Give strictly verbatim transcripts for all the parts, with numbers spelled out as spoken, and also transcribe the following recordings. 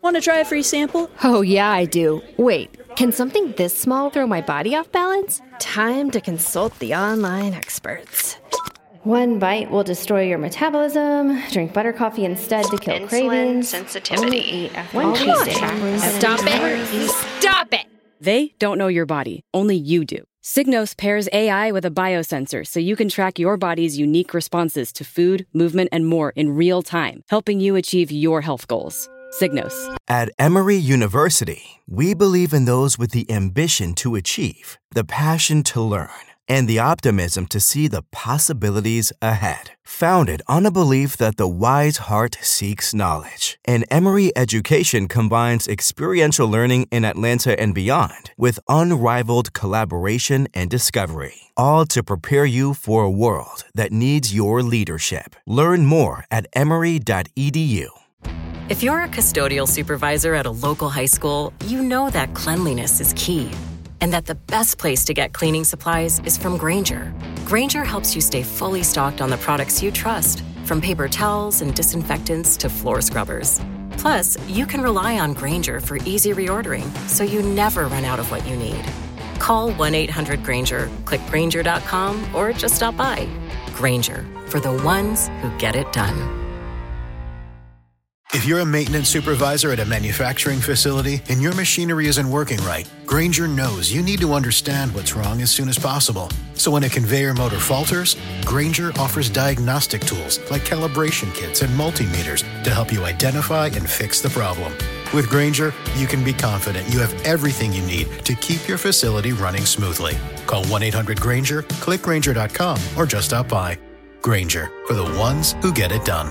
Want to try a free sample? Oh, yeah, I do. Wait, can something this small throw my body off balance? Time to consult the online experts. One bite will destroy your metabolism. Drink butter coffee instead to kill Insulin cravings. sensitivity. One Tuesday. Stop it! Stop it! They don't know your body. Only you do. Signos pairs A I with a biosensor so you can track your body's unique responses to food, movement, and more in real time, helping you achieve your health goals. Signos. At Emory University, we believe in those with the ambition to achieve, the passion to learn, and the optimism to see the possibilities ahead. Founded on a belief that the wise heart seeks knowledge, and Emory education combines experiential learning in Atlanta and beyond with unrivaled collaboration and discovery, all to prepare you for a world that needs your leadership. Learn more at emory dot e d u. If you're a custodial supervisor at a local high school, you know that cleanliness is key, and that the best place to get cleaning supplies is from Grainger. Grainger helps you stay fully stocked on the products you trust, from paper towels and disinfectants to floor scrubbers. Plus, you can rely on Grainger for easy reordering, so you never run out of what you need. Call one eight hundred Grainger, click Grainger dot com, or just stop by. Grainger, for the ones who get it done. If you're a maintenance supervisor at a manufacturing facility and your machinery isn't working right, Grainger knows you need to understand what's wrong as soon as possible. So when a conveyor motor falters, Grainger offers diagnostic tools like calibration kits and multimeters to help you identify and fix the problem. With Grainger, you can be confident you have everything you need to keep your facility running smoothly. Call one eight hundred Grainger, click Grainger dot com, or just stop by. Grainger, for the ones who get it done.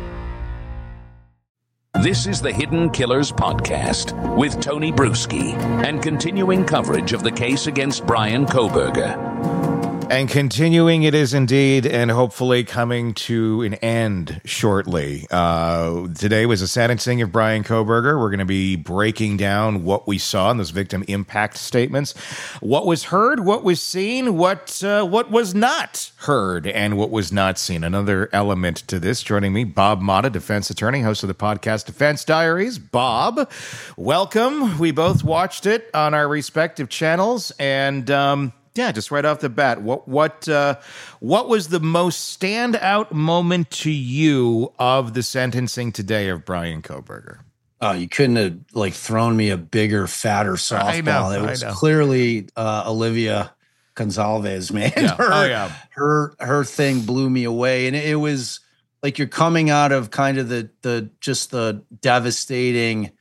This is the Hidden Killers Podcast with Tony Bruschi and continuing coverage of the case against Bryan Kohberger. And continuing it is indeed, and hopefully coming to an end shortly. Uh, today was the sentencing of Bryan Kohberger. We're going to be breaking down what we saw in those victim impact statements, what was heard, what was seen, what uh, what was not heard, and what was not seen. Another element to this. Joining me, Bob Motta, defense attorney, host of the podcast Defense Diaries. Bob, welcome. We both watched it on our respective channels, and um, yeah, just right off the bat, what what uh, what was the most standout moment to you of the sentencing today of Bryan Kohberger? Oh, you couldn't have like thrown me a bigger, fatter softball. I know, it was I know. clearly uh, Olivia Gonzalez, man. Yeah. Her, Oh, yeah. her her thing blew me away, and it was like you're coming out of kind of the the just the devastating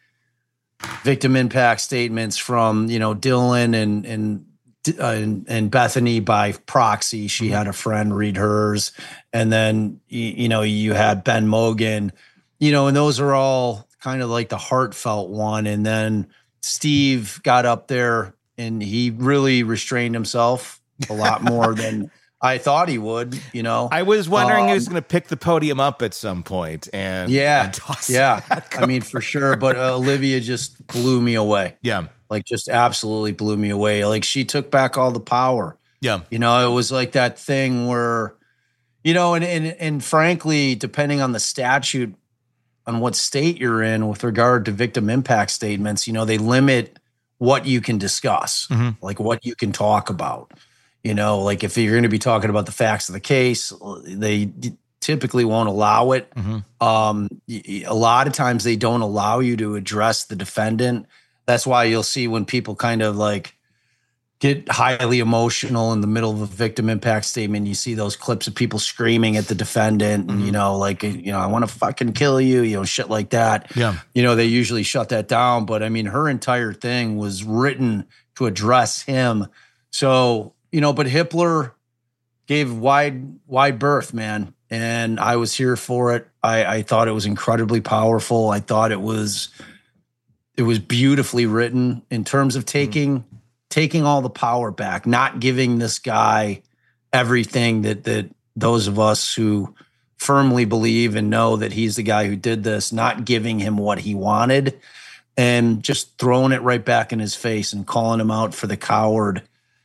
victim impact statements from you know Dylan and and. Uh, and, and Bethany by proxy. She had a friend read hers. And then, you, you know, you had Ben Mogan, you know, and those are all kind of like the heartfelt one. And then Steve got up there and he really restrained himself a lot more than I thought he would, you know. I was wondering um, who was going to pick the podium up at some point and yeah, and toss yeah. that. I mean, for sure. But uh, Olivia just blew me away. Yeah. Like just absolutely blew me away. Like she took back all the power. Yeah. You know, it was like that thing where, you know, and, and, and frankly, depending on the statute, on what state you're in with regard to victim impact statements, you know, they limit what you can discuss, Mm-hmm. like what you can talk about. You know, like if you're going to be talking about the facts of the case, they typically won't allow it. Mm-hmm. Um, a lot of times they don't allow you to address the defendant. That's why you'll see when people kind of like get highly emotional in the middle of a victim impact statement, you see those clips of people screaming at the defendant and, Mm-hmm. you know, like, you know, I want to fucking kill you, you know, shit like that. Yeah. You know, they usually shut that down. But I mean, her entire thing was written to address him. So, you know, but Hippler gave wide, wide berth, man. And I was here for it. I, I thought it was incredibly powerful. I thought it was... It was beautifully written in terms of taking mm-hmm. taking all the power back, not giving this guy everything that that those of us who firmly believe and know that he's the guy who did this, not giving him what he wanted, and just throwing it right back in his face and calling him out for the coward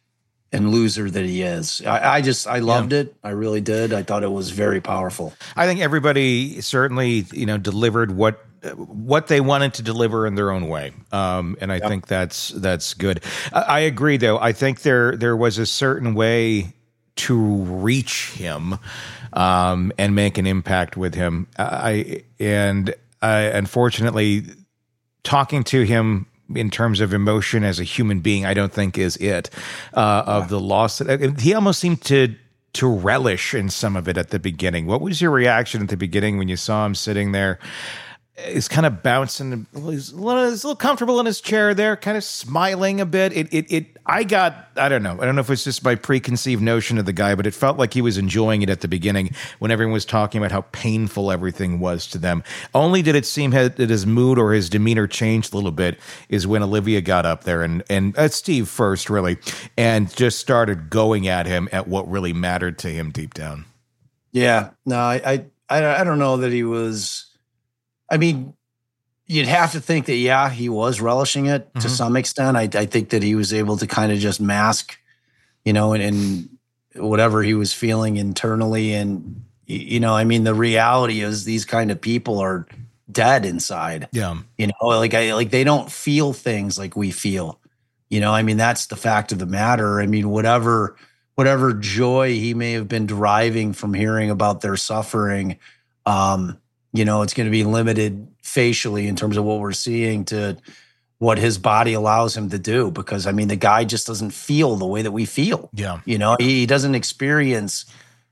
and loser that he is. I, I just, I loved yeah. it. I really did. I thought it was very powerful. I think everybody certainly, you know, delivered what what they wanted to deliver in their own way. Um, and I Yep. think that's that's good. I, I agree, though. I think there there was a certain way to reach him um, and make an impact with him. I and I, unfortunately, talking to him in terms of emotion as a human being, I don't think is it uh, of the loss. He almost seemed to to relish in some of it at the beginning. What was your reaction at the beginning when you saw him sitting there? He's kind of bouncing. He's a, little, he's a little comfortable in his chair there, kind of smiling a bit. It, it, it. I got. I don't know. I don't know if it's just my preconceived notion of the guy, but it felt like he was enjoying it at the beginning when everyone was talking about how painful everything was to them. Only did it seem that his mood or his demeanor changed a little bit is when Olivia got up there and and uh, Steve first, really, and just started going at him at what really mattered to him deep down. Yeah. No, I, I, I don't know that he was. I mean, you'd have to think that, yeah, he was relishing it mm-hmm. to some extent. I, I think that he was able to kind of just mask, you know, and, and whatever he was feeling internally. And, you know, I mean, the reality is these kind of people are dead inside. Yeah. You know, like I, like they don't feel things like we feel, you know, I mean, that's the fact of the matter. I mean, whatever, whatever joy he may have been deriving from hearing about their suffering, um, you know, it's going to be limited facially in terms of what we're seeing to what his body allows him to do. Because, I mean, the guy just doesn't feel the way that we feel. Yeah. You know, he doesn't experience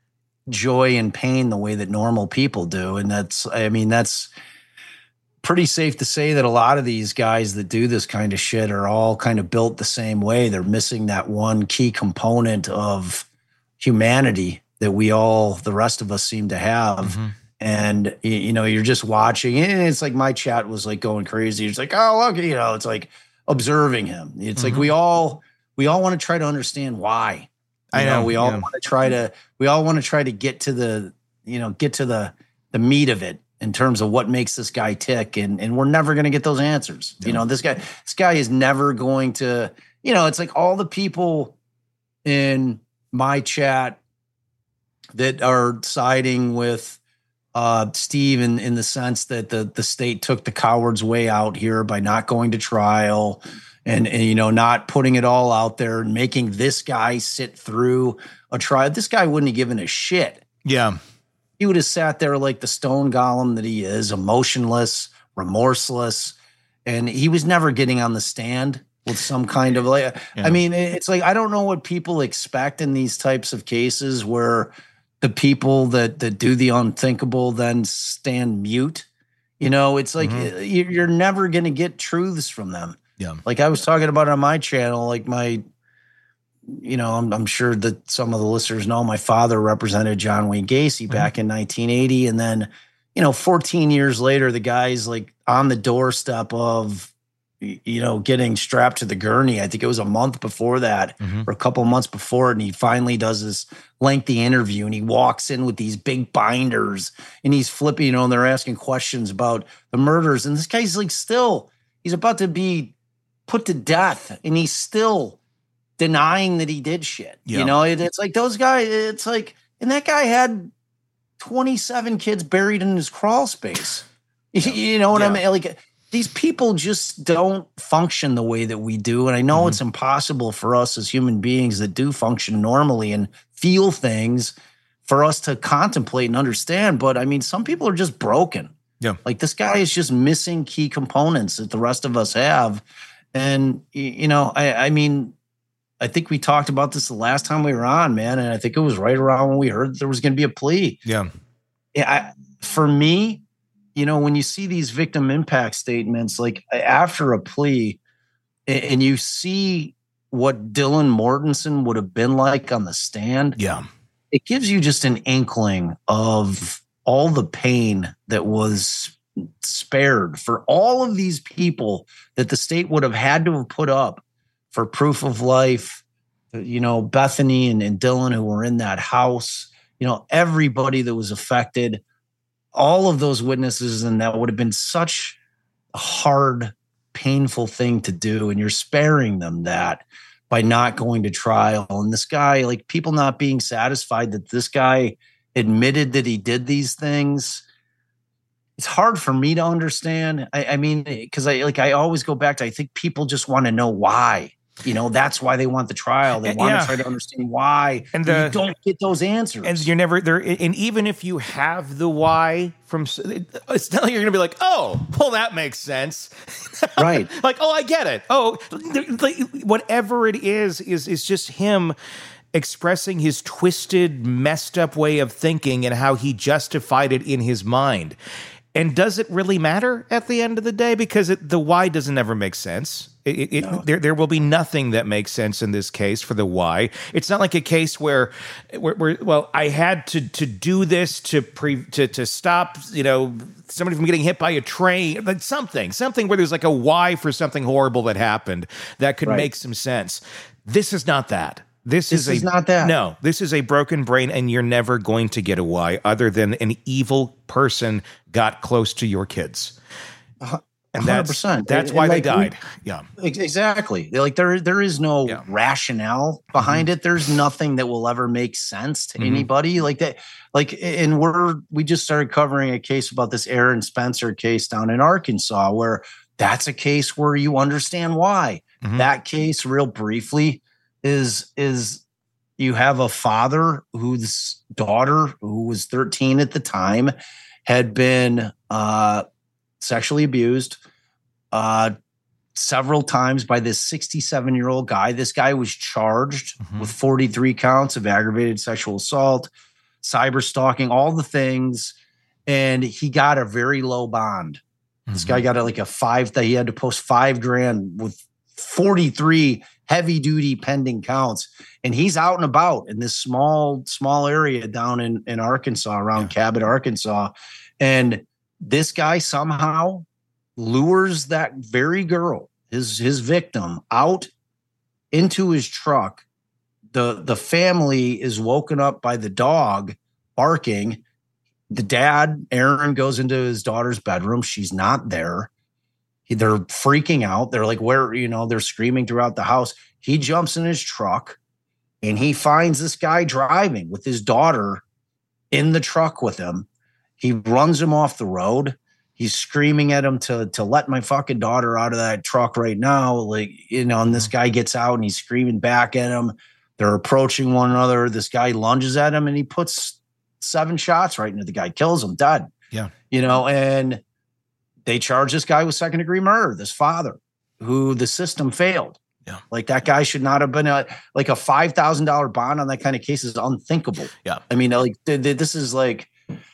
joy and pain the way that normal people do. And that's, I mean, that's pretty safe to say that a lot of these guys that do this kind of shit are all kind of built the same way. They're missing that one key component of humanity that we all, the rest of us seem to have. Mm-hmm. And, you know, you're just watching and it's like my chat was like going crazy. It's like, oh, look, you know, it's like observing him. It's mm-hmm. like we all, we all want to try to understand why. You I know, know we all yeah. want to try to, we all want to try to get to the, you know, get to the, the meat of it in terms of what makes this guy tick. And, and we're never going to get those answers. Yeah. You know, this guy, this guy is never going to, you know, it's like all the people in my chat that are siding with uh, Steve in, in the sense that the, the state took the coward's way out here by not going to trial and, and, you know, not putting it all out there and making this guy sit through a trial. This guy wouldn't have given a shit. Yeah. He would have sat there like the stone golem that he is, emotionless, remorseless. And he was never getting on the stand with some kind of like, yeah. I mean, it's like, I don't know what people expect in these types of cases where the people that, that do the unthinkable then stand mute. You know, it's like mm-hmm. you're never going to get truths from them. Yeah. Like I was talking about on my channel, like my, you know, I'm, I'm sure that some of the listeners know my father represented John Wayne Gacy mm-hmm. back in nineteen eighty. And then, you know, fourteen years later, the guy's like on the doorstep of, you know, getting strapped to the gurney. I think it was a month before that mm-hmm. or a couple of months before. And he finally does this lengthy interview and he walks in with these big binders and he's flipping, you know, and they're asking questions about the murders. And this guy's like, still, he's about to be put to death and he's still denying that he did shit. Yeah. You know, it, it's like those guys, it's like, and that guy had twenty-seven kids buried in his crawl space. Yeah. You know what yeah. I mean? Like, these people just don't function the way that we do. And I know mm-hmm. it's impossible for us as human beings that do function normally and feel things for us to contemplate and understand. But I mean, some people are just broken. Yeah. Like this guy is just missing key components that the rest of us have. And, you know, I, I mean, I think we talked about this the last time we were on, man. And I think it was right around when we heard that there was going to be a plea. Yeah. Yeah. I, for me, you know, when you see these victim impact statements, like after a plea and you see what Dylan Mortensen would have been like on the stand, yeah, it gives you just an inkling of all the pain that was spared for all of these people that the state would have had to have put up for proof of life. You know, Bethany and, and Dylan who were in that house, you know, everybody that was affected, all of those witnesses, and that would have been such a hard, painful thing to do. And you're sparing them that by not going to trial. And this guy, like people not being satisfied that this guy admitted that he did these things. it's hard for me to understand. I, I mean, because I like I always go back to I think people just want to know why. You know, that's why they want the trial. They want yeah. to try to understand why, and the, you don't get those answers. And you're never there. And even if you have the why from, it's not like you're going to be like, oh, well, that makes sense, right? Like, oh, I get it. Oh, whatever it is, is is just him expressing his twisted, messed up way of thinking and how he justified it in his mind. And does it really matter at the end of the day? Because it, the why doesn't ever make sense. It, it, no. there, there will be nothing that makes sense in this case for the why. It's not like a case where, where, where well, I had to to do this to pre, to to stop, you know, somebody from getting hit by a train, like something, something where there's like a why for something horrible that happened that could right. make some sense. This is not that. This, this is, is a, not that. No, this is a broken brain, and you're never going to get a why other than an evil person got close to your kids. Uh, and that's, one hundred percent. That's why and like, they died. Yeah, exactly. Like there, there is no yeah. rationale behind mm-hmm. it. There's nothing that will ever make sense to mm-hmm. anybody like that. Like, and we're we just started covering a case about this Aaron Spencer case down in Arkansas, where that's a case where you understand why. Mm-hmm. That case, real briefly, is is you have a father whose daughter, who was thirteen at the time, had been uh, sexually abused uh, several times by this sixty-seven-year-old guy. This guy was charged mm-hmm. with forty-three counts of aggravated sexual assault, cyber stalking, all the things, and he got a very low bond. Mm-hmm. This guy got a, like a five that he had to post five grand with forty-three heavy duty pending counts. And he's out and about in this small, small area down in, in Arkansas, around yeah. Cabot, Arkansas. And this guy somehow lures that very girl, his, his victim, out into his truck. The, the family is woken up by the dog barking. The dad, Aaron, goes into his daughter's bedroom. She's not there. They're freaking out. They're like, where, you know, they're screaming throughout the house. He jumps in his truck and he finds this guy driving with his daughter in the truck with him. He runs him off the road. He's screaming at him to, to let my fucking daughter out of that truck right now. Like, you know, and this guy gets out and he's screaming back at him. They're approaching one another. This guy lunges at him and he puts seven shots right into the guy, kills him, dead. Yeah. You know, and they charge this guy with second degree murder, this father who the system failed. Yeah. Like that guy should not have been a, like a five thousand dollars bond on that kind of case is unthinkable. Yeah. I mean, like th- th- this is like,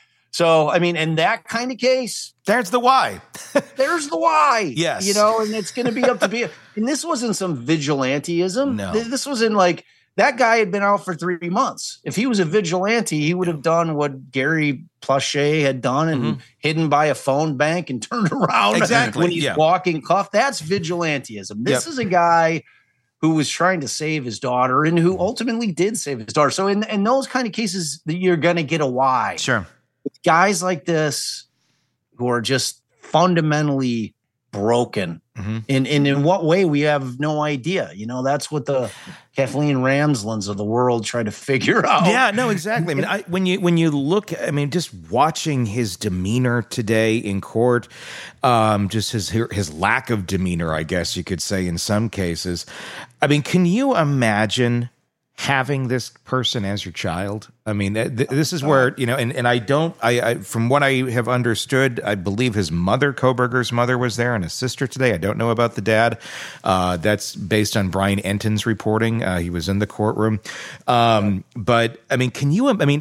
so, I mean, in that kind of case, there's the why. there's the why. Yes. You know, and it's going to be up to be, and this wasn't some vigilanteism. No. Th- this was in like, that guy had been out for three months. If he was a vigilante, he would have done what Gary Pluchet had done and mm-hmm. hidden by a phone bank and turned around exactly. when he's yeah. walking cuffed. That's vigilanteism. This yep. is a guy who was trying to save his daughter and who ultimately did save his daughter. So in, in those kind of cases, you're going to get a why. Sure. With guys like this who are just fundamentally broken. Mm-hmm. In, in in what way, we have no idea. You know, that's what the Kathleen Ramslands of the world try to figure out. Yeah, no, exactly. I mean, I, when you when you look, I mean, just watching his demeanor today in court, um, just his his lack of demeanor, I guess you could say in some cases. I mean, can you imagine having this person as your child? I mean, th- this is where, you know, and, and I don't, I, I, from what I have understood, I believe his mother, Kohberger's mother, was there and his sister today. I don't know about the dad. Uh, that's based on Brian Enton's reporting. Uh, he was in the courtroom. Um, but I mean, can you, I mean,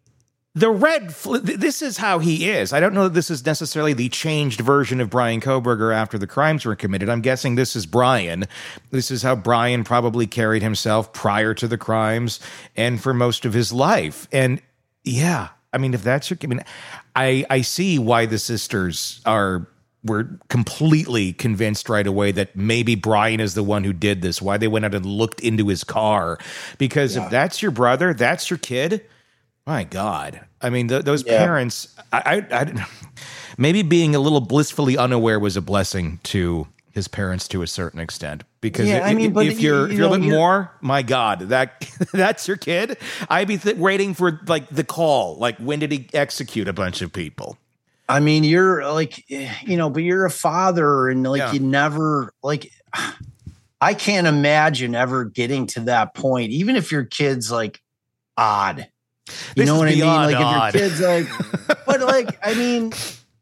the red, fl- this is how he is. I don't know that this is necessarily the changed version of Brian Kohberger after the crimes were committed. I'm guessing this is Brian. This is how Brian probably carried himself prior to the crimes and for most of his life. And yeah, I mean, if that's your, I mean, I, I see why the sisters are, were completely convinced right away that maybe Brian is the one who did this, why they went out and looked into his car. Because yeah. if that's your brother, that's your kid, my God. I mean, th- those yeah. parents, I, I, I, maybe being a little blissfully unaware was a blessing to his parents to a certain extent. Because yeah, if, I mean, if you're, you if you're know, a bit you're, more, my God, that that's your kid. I'd be th- waiting for like the call. Like, when did he execute a bunch of people? I mean, you're like, you know, but you're a father and like, Yeah. you never like, I can't imagine ever getting to that point, even if your kid's like odd, you This know is what I mean? beyond Like odd. if your kid's like, but like, I mean,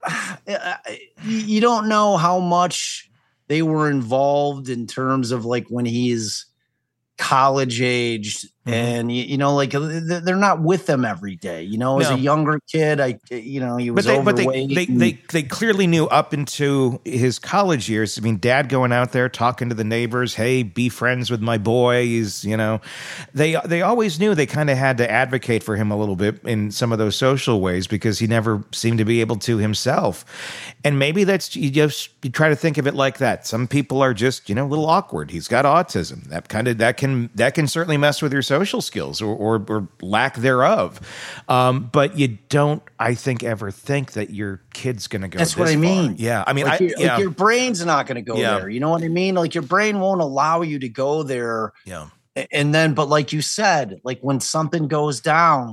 you don't know how much they were involved in terms of like when he's college aged Mhm. and you, you know like th- they're not with them every day, you know, as No. a younger kid. I you know he was But they, but they, overweight they, and- they, they clearly knew up into his college years. I mean, dad going out there talking to the neighbors, hey, be friends with my boy. He's, you know, they, they always knew they kind of had to advocate for him a little bit in some of those social ways because he never seemed to be able to himself. And maybe that's, you just, you try to think of it like that. Some people are just, you know, a little awkward. He's got autism. That kind of, that can, that can certainly mess with your social skills or, or, or lack thereof. Um, but you don't, I think, ever think that your kid's going to go. That's what this I mean. far. Yeah. I mean, like, I, your, yeah. like your brain's not going to go Yeah. there. You know what I mean? Like your brain won't allow you to go there. yeah. And then, but like you said, like when something goes down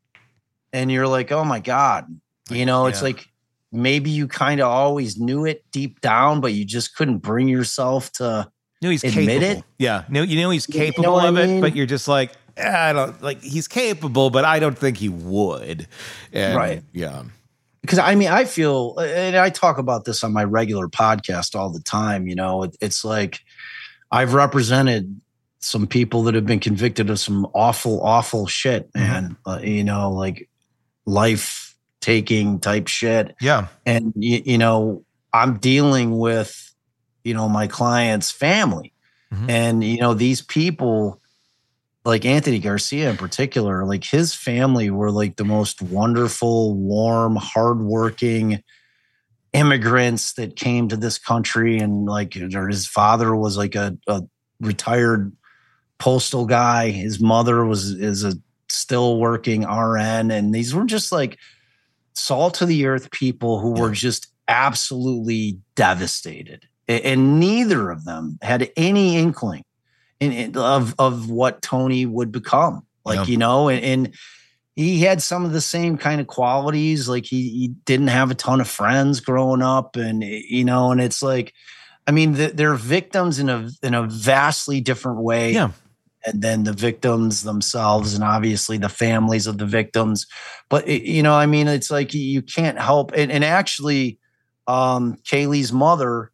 and you're like, oh my God, you know, it's Yeah. like maybe you kind of always knew it deep down, but you just couldn't bring yourself to No, he's admit capable. it. Yeah. No, you know, he's You know capable what I of it, mean? but you're just like, eh, I don't like, he's capable, but I don't think he would. And, Right. Yeah. Because I mean, I feel, and I talk about this on my regular podcast all the time, you know, it, it's like I've represented some people that have been convicted of some awful, awful shit, man. Uh, you know, like life taking type shit. Yeah. And, you, you know, I'm dealing with, you know, my client's family. Mhm. And, you know, these people, like Anthony Garcia in particular, like his family were like the most wonderful, warm, hardworking immigrants that came to this country. And like or his father was like a, a retired postal guy. His mother was is a still working R N. And these were just like salt to the earth people who were just absolutely devastated. A- And neither of them had any inkling in, in- of of what Tony would become. Like, Yeah. you know, and, and he had some of the same kind of qualities. Like he, he didn't have a ton of friends growing up, and you know, and it's like, I mean, the, they're victims in a in a vastly different way. Yeah. And then the victims themselves, and obviously the families of the victims. But it, you know, I mean, it's like you can't help. And, and actually, um, Kaylee's mother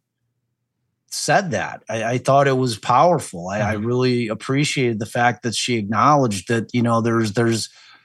said that. I, I thought it was powerful. I, I really appreciated the fact that she acknowledged that, you know, there's there's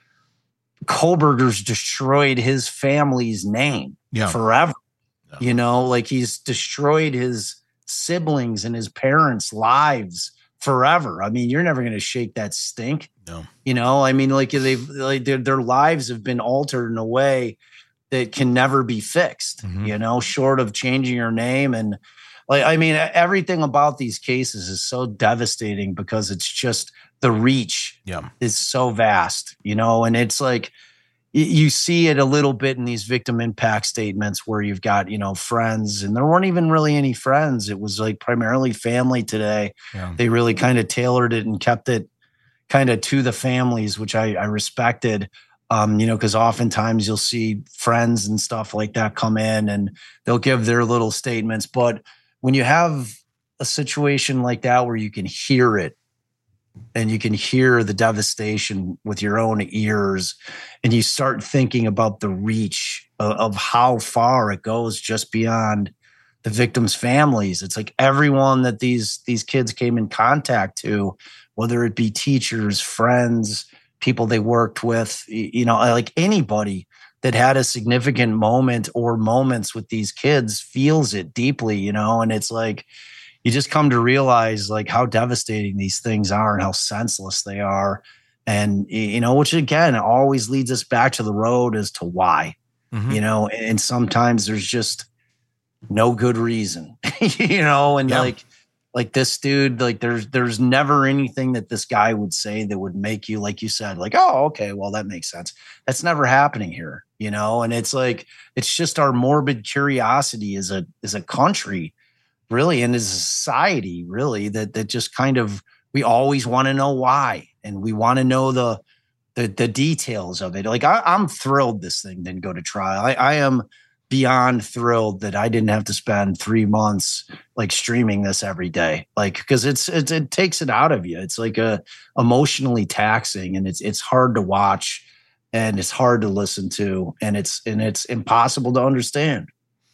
Kohberger's destroyed his family's name Yeah. forever. You know, like he's destroyed his siblings and his parents' lives forever. I mean, you're never going to shake that stink. No. You know, I mean, like they've like their, their lives have been altered in a way that can never be fixed, Mhm. you know, short of changing your name. And like, I mean, everything about these cases is so devastating because it's just the reach Yeah. is so vast, you know, and it's like y- you see it a little bit in these victim impact statements where you've got, you know, friends, and there weren't even really any friends. It was like primarily family today. Yeah. They really kind of tailored it and kept it kind of to the families, which I, I respected. Um, you know, because oftentimes you'll see friends and stuff like that come in and they'll give their little statements. But when you have a situation like that where you can hear it and you can hear the devastation with your own ears, and you start thinking about the reach of, of how far it goes just beyond the victims' families. It's like everyone that these these kids came in contact to, whether it be teachers, friends, people they worked with, y- you know, like anybody that had a significant moment or moments with these kids feels it deeply, you know, and it's like you just come to realize like how devastating these things are and how senseless they are. And, y- you know, which again always leads us back to the road as to why, Mhm. you know, and sometimes there's just no good reason, you know, and Yeah. like, like this dude, like there's, there's never anything that this guy would say that would make you, like you said, like, oh, okay, well, that makes sense. That's never happening here, you know? And it's like, it's just our morbid curiosity as a, as a country, really, and as a society, really, that, that just kind of, we always want to know why. And we want to know the, the, the details of it. Like I, I'm thrilled this thing didn't go to trial. I, I am beyond thrilled that I didn't have to spend three months like streaming this every day. Like, cause it's, it, it takes it out of you. It's like a emotionally taxing, and it's, it's hard to watch, and it's hard to listen to, and it's, and it's impossible to understand.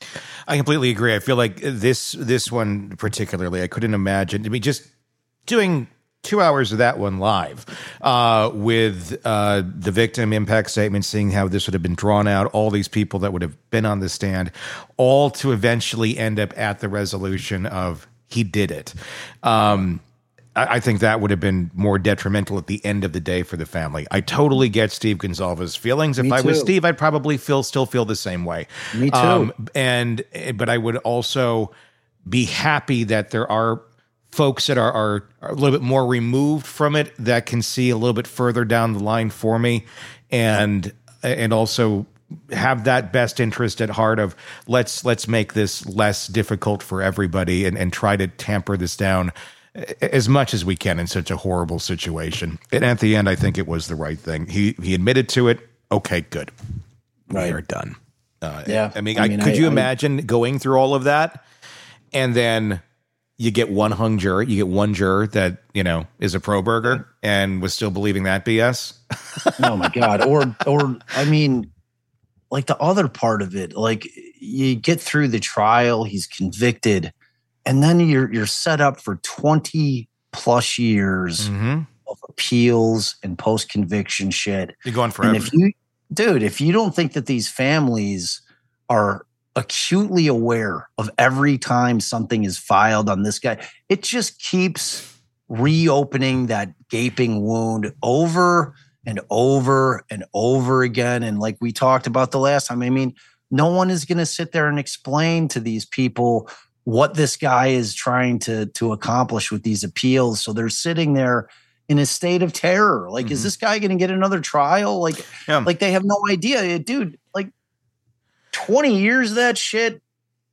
I completely agree. I feel like this, this one particularly, I couldn't imagine, I mean, just doing two hours of that one live uh, with uh, the victim impact statement, seeing how this would have been drawn out, all these people that would have been on the stand, all to eventually end up at the resolution of he did it. Um, I, I think that would have been more detrimental at the end of the day for the family. I totally get Steve Gonsalves' feelings. If Me I too. was Steve, I'd probably feel still feel the same way. Me too. Um, and but I would also be happy that there are folks that are, are, are a little bit more removed from it that can see a little bit further down the line for me, and and also have that best interest at heart of let's let's make this less difficult for everybody, and, and try to tamper this down as much as we can in such a horrible situation. And at the end, I think it was the right thing. He he admitted to it. Okay, good. Right. We are done. Uh, Yeah. I mean, I I, mean, could I- you I- imagine going through all of that, and then you get one hung juror, you get one juror that, you know, is a pro burger and was still believing that B S? Oh my God. Or, or, I mean, like the other part of it, like you get through the trial, he's convicted, and then you're, you're set up for twenty plus years Mm-hmm. of appeals and post-conviction shit. You're going forever. And if you, dude, if you don't think that these families are acutely aware of every time something is filed on this guy, it just keeps reopening that gaping wound over and over and over again. And like we talked about the last time, I mean, no one is going to sit there and explain to these people what this guy is trying to, to accomplish with these appeals. So they're sitting there in a state of terror. Like, Mm-hmm. is this guy going to get another trial? Like, Yeah. like they have no idea, dude, like, twenty years of that shit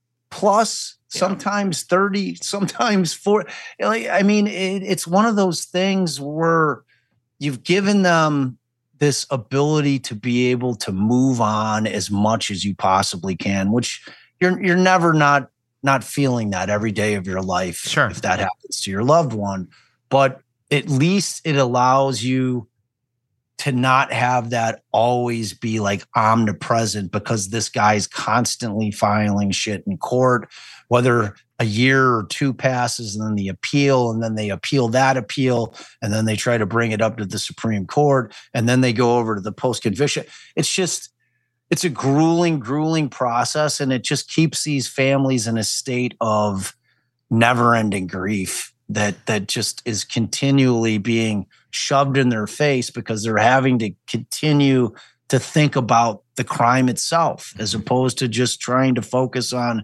plus sometimes thirty, sometimes forty. Like, I mean, it, it's one of those things where you've given them this ability to be able to move on as much as you possibly can, which you're, you're never not, not feeling that every day of your life. Sure. If that happens to your loved one, but at least it allows you to not have that always be like omnipresent, because this guy's constantly filing shit in court, whether a year or two passes and then the appeal, and then they appeal that appeal, and then they try to bring it up to the Supreme Court, and then they go over to the post-conviction. It's just, it's a grueling, grueling process, and it just keeps these families in a state of never-ending grief that that just is continually being shoved in their face, because they're having to continue to think about the crime itself, as opposed to just trying to focus on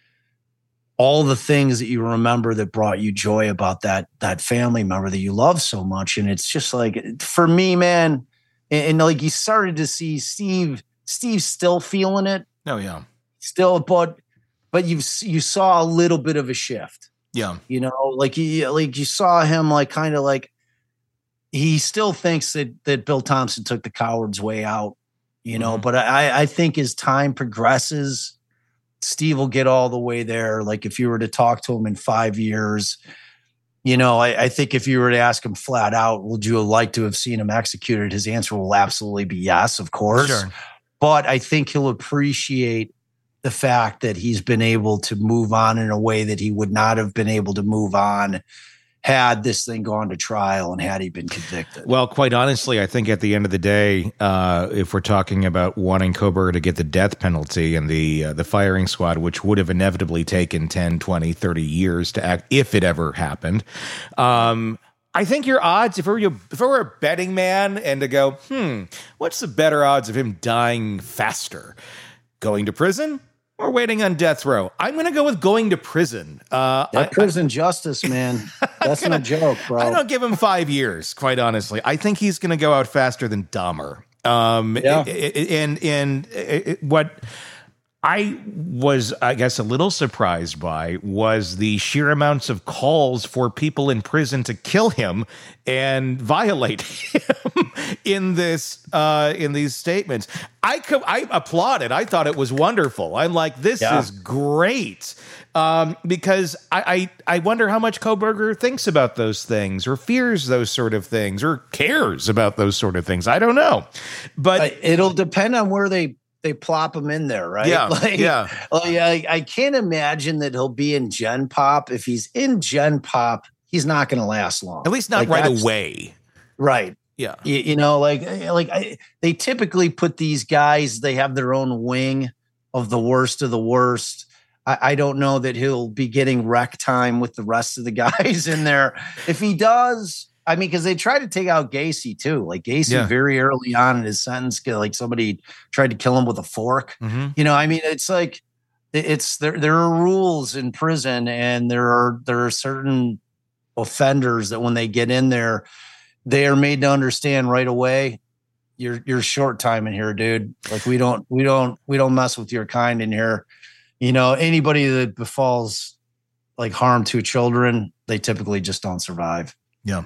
all the things that you remember that brought you joy about that that family member that you love so much. And it's just like, for me, man, and, and like you started to see Steve, Steve's still feeling it. Oh, yeah. Still, but but you you saw a little bit of a shift. Yeah. You know, like you like you saw him like kind of like he still thinks that that Bill Thompson took the coward's way out, you know, Mm-hmm. but I, I think as time progresses, Steve will get all the way there. Like if you were to talk to him in five years, you know, I, I think if you were to ask him flat out, would you have liked to have seen him executed? His answer will absolutely be yes, of course. Sure. But I think he'll appreciate the fact that he's been able to move on in a way that he would not have been able to move on had this thing gone to trial and had he been convicted. Well, quite honestly, I think at the end of the day, uh, if we're talking about wanting Kohberger to get the death penalty and the uh, the firing squad, which would have inevitably taken ten, twenty, thirty years to act if it ever happened, um, I think your odds, if it were, you, if it were a betting man and to go, hmm, what's the better odds of him dying faster? Going to prison or waiting on death row? I'm going to go with going to prison. Uh, that I- prison justice, man. That's no joke, bro. I don't give him five years, quite honestly. I think he's going to go out faster than Dahmer. Um, Yeah. And and it, it, what I was, I guess, a little surprised by was the sheer amounts of calls for people in prison to kill him and violate him in this, uh, in these statements. I co- I applauded. I thought it was wonderful. I'm like, this Yeah. is great. Um, because I, I, I wonder how much Kohberger thinks about those things or fears those sort of things or cares about those sort of things. I don't know, but Uh, it'll depend on where they they plop him in there, right? Yeah, like, yeah. Like, I, I can't imagine that he'll be in Gen Pop. If he's in Gen Pop, he's not going to last long. at least not Like, right that's- away. Right. Yeah. You, you know, like like I, they typically put these guys. They have their own wing of the worst of the worst. I, I don't know that he'll be getting rec time with the rest of the guys in there. If he does, I mean, because they tried to take out Gacy too. Like Gacy Yeah. very early on in his sentence, like somebody tried to kill him with a fork. Mm-hmm. You know, I mean, it's like it's there. There are rules in prison, and there are there are certain offenders that when they get in there, they are made to understand right away. You're you're short time in here, dude. Like we don't we don't we don't mess with your kind in here. You know, anybody that befalls like harm to children, they typically just don't survive. Yeah.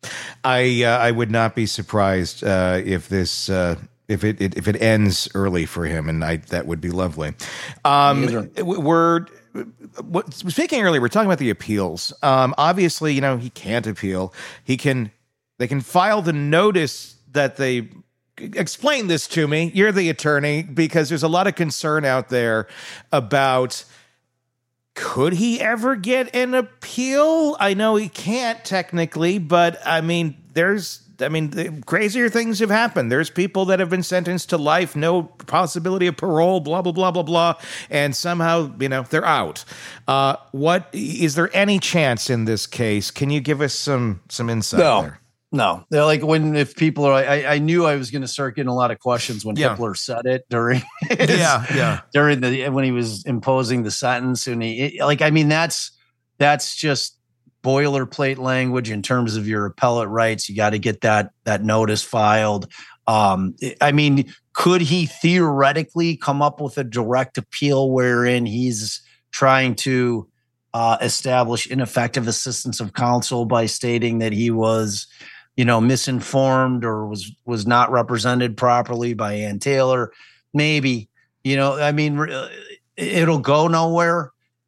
I uh, I would not be surprised uh, if this uh, if it, it if it ends early for him, and I that would be lovely. Um, we're what, speaking earlier. We're talking about the appeals. Um, obviously, you know he can't appeal. He can. They can file the notice that they explain this to me. You're the attorney, because there's a lot of concern out there about. Could he ever get an appeal? I know he can't technically, but I mean, there's, I mean, the crazier things have happened. There's people that have been sentenced to life, no possibility of parole, blah, blah, blah, blah, blah. And somehow, you know, they're out. Uh, what, is there any chance in this case? Can you give us some, some insight No. there? No, they're like when if people are, I, I knew I was going to start getting a lot of questions when Yeah. Hitler said it during, his, Yeah, yeah. during the when he was imposing the sentence, and he like, I mean, that's that's just boilerplate language in terms of your appellate rights. You got to get that that notice filed. Um, I mean, could he theoretically come up with a direct appeal wherein he's trying to uh, establish ineffective assistance of counsel by stating that he was, you know, misinformed or was was not represented properly by Ann Taylor? Maybe, you know, I mean, it'll go nowhere.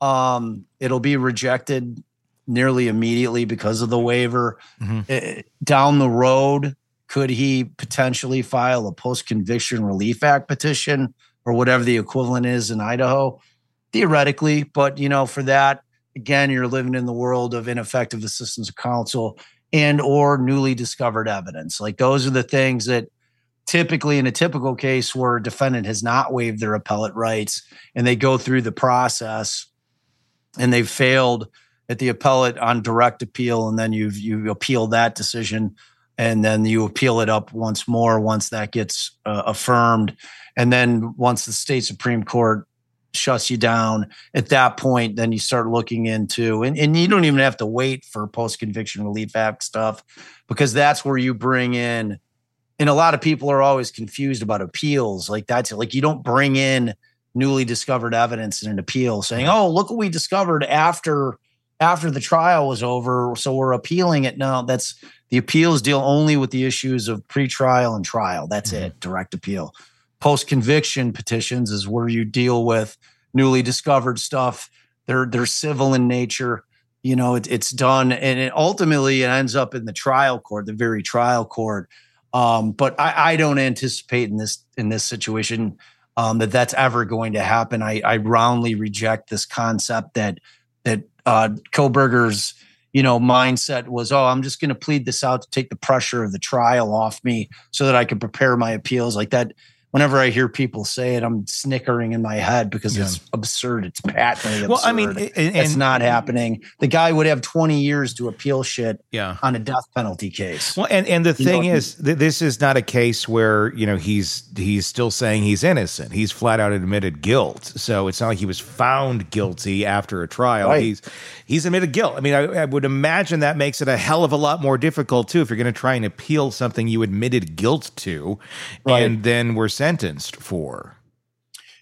Um, it'll be rejected nearly immediately because of the waiver. Mm-hmm. Uh, down the road, could he potentially file a post-conviction relief act petition or whatever the equivalent is in Idaho? Theoretically, but, you know, for that, again, you're living in the world of ineffective assistance of counsel and or newly discovered evidence. Like those are the things that typically in a typical case where a defendant has not waived their appellate rights and they go through the process and they've failed at the appellate on direct appeal, and then you've you appeal that decision, and then you appeal it up once more once that gets uh, affirmed. And then once the state Supreme Court shuts you down, at that point, then you start looking into, and, and you don't even have to wait for post-conviction relief act stuff, because that's where you bring in, and a lot of people are always confused about appeals. Like that's like, you don't bring in newly discovered evidence in an appeal saying, oh, look what we discovered after, after the trial was over, so we're appealing it. No, that's, the appeals deal only with the issues of pretrial and trial. That's mm-hmm. it, direct appeal. Post-conviction petitions is where you deal with newly discovered stuff. They're they're civil in nature. You know, it, it's done, and it ultimately it ends up in the trial court, the very trial court. Um, but I, I don't anticipate in this in this situation um, that that's ever going to happen. I, I roundly reject this concept that that uh, Kohberger's you know mindset was, oh, I'm just going to plead this out to take the pressure of the trial off me so that I can prepare my appeals. Like that. Whenever I hear people say it, I'm snickering in my head because yeah. it's absurd. It's patently absurd. Well, I mean, and, and, it's not happening. The guy would have twenty years to appeal shit yeah. on a death penalty case. Well, and, and the you thing know, is, th- this is not a case where, you know, he's he's still saying he's innocent. He's flat out admitted guilt. So it's not like he was found guilty after a trial. Right. He's he's admitted guilt. I mean, I, I would imagine that makes it a hell of a lot more difficult, too, if you're going to try and appeal something you admitted guilt to, right. and then were sentenced for.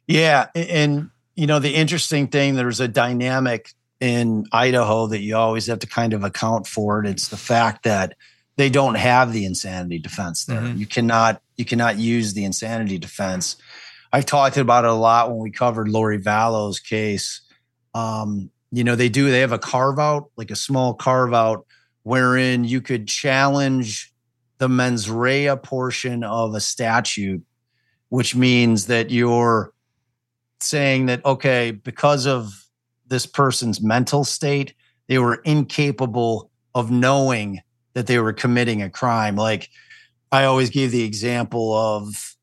Yeah. And, you know, the interesting thing, there's a dynamic in Idaho that you always have to kind of account for. And it's the fact that they don't have the insanity defense there. Mm-hmm. You cannot, you cannot use the insanity defense. I've talked about it a lot when we covered Lori Vallow's case. Um, you know, they do, they have a carve out, like a small carve out wherein you could challenge the mens rea portion of a statute, which means that you're saying that, okay, because of this person's mental state, they were incapable of knowing that they were committing a crime. Like I always give the example of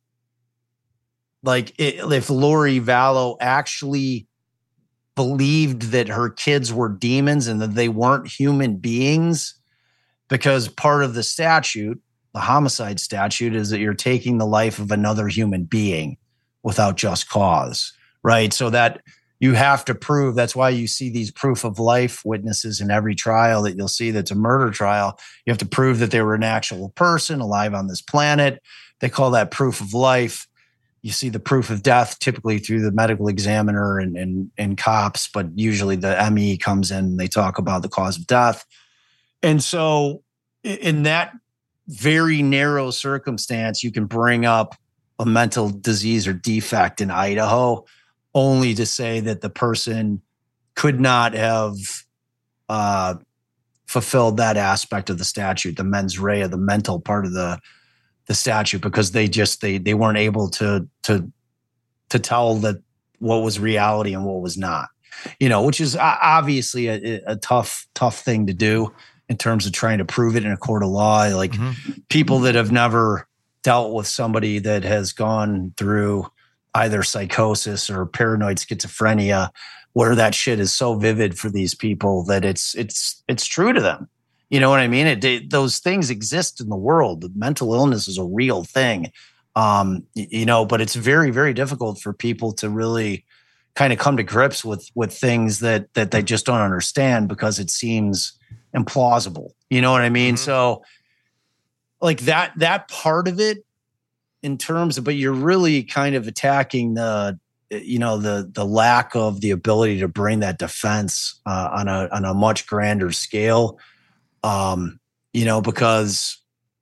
like it, if Lori Vallow actually believed that her kids were demons and that they weren't human beings, because part of the statute, the homicide statute, is that you're taking the life of another human being without just cause, right? So that you have to prove, that's why you see these proof of life witnesses in every trial that you'll see that's a murder trial. You have to prove that they were an actual person alive on this planet. They call that proof of life. You see the proof of death typically through the medical examiner and, and, and cops, but usually the M E comes in and they talk about the cause of death. And so in that very narrow circumstance, you can bring up a mental disease or defect in Idaho only to say that the person could not have uh, fulfilled that aspect of the statute, the mens rea, the mental part of the the statute, because they just they they weren't able to to to tell that what was reality and what was not, you know, which is obviously a, a tough tough thing to do in terms of trying to prove it in a court of law. Like mm-hmm. people that have never dealt with somebody that has gone through either psychosis or paranoid schizophrenia, where that shit is so vivid for these people that it's it's it's true to them. You know what I mean? It, it, those things exist in the world. Mental illness is a real thing, um, you know. But it's very, very difficult for people to really kind of come to grips with with things that that they just don't understand because it seems implausible. You know what I mean? Mm-hmm. So, like that that part of it, in terms of, but you're really kind of attacking the, you know, the the lack of the ability to bring that defense uh, on a on a much grander scale. Um, you know, because